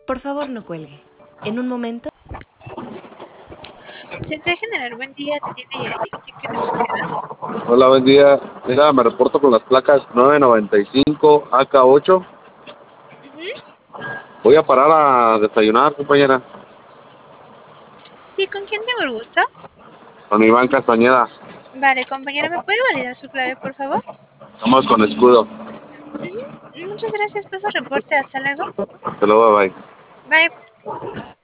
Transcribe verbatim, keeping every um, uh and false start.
Por favor, no cuelgue. En un momento... Centro General, buen día, tiene Yair, ¿en qué le puedo ayudar? Hola, buen día. Mira, me reporto con las placas nueve noventa y cinco A K ocho. Ujú. Voy a parar a desayunar, compañera. Sí, ¿con quién tengo el gusto? Con Iván Castañeda. Vale, compañero, ¿me puede validar su clave, por favor? Vamos con escudo. Ujú. Muchas gracias por su reporte, hasta luego. Hasta luego, bye. Bye.